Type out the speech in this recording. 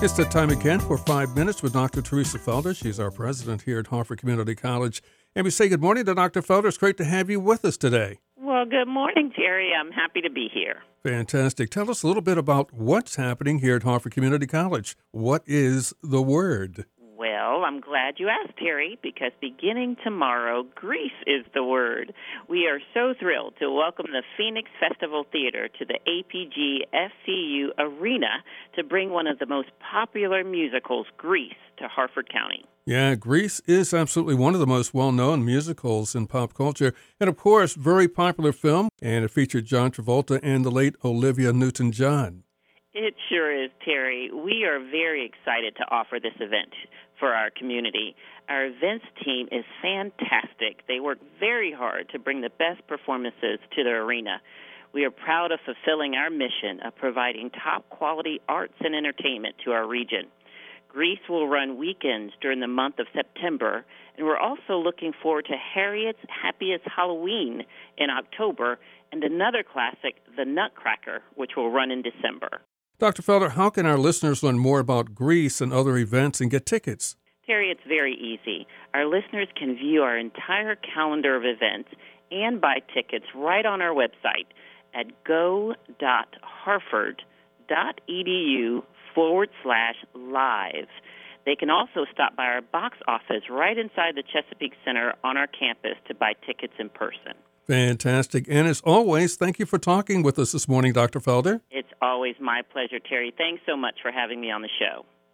It's that time again for 5 Minutes with Dr. Teresa Felder. She's our president here at Harford Community College. And we say good morning to Dr. Felder. It's great to have you with us today. Well, good morning, Terry. I'm happy to be here. Fantastic. Tell us a little bit about what's happening here at Harford Community College. What is the Word? Well, I'm glad you asked, Terry, because beginning tomorrow, Grease is the word. We are so thrilled to welcome the Phoenix Festival Theater to the APG FCU Arena to bring one of the most popular musicals, Grease, to Harford County. Yeah, Grease is absolutely one of the most well-known musicals in pop culture. And, of course, very popular film, and it featured John Travolta and the late Olivia Newton-John. It sure is, Terry. We are very excited to offer this event for our community. Our events team is fantastic. They work very hard to bring the best performances to the arena. We are proud of fulfilling our mission of providing top-quality arts and entertainment to our region. Grease will run weekends during the month of September, and we're also looking forward to Harriet's Happiest Halloween in October and another classic, The Nutcracker, which will run in December. Dr. Felder, how can our listeners learn more about Grease and other events and get tickets? Terry, it's very easy. Our listeners can view our entire calendar of events and buy tickets right on our website at go.harford.edu/live. They can also stop by our box office right inside the Chesapeake Center on our campus to buy tickets in person. Fantastic. And as always, thank you for talking with us this morning, Dr. Felder. It's always my pleasure, Terry. Thanks so much for having me on the show.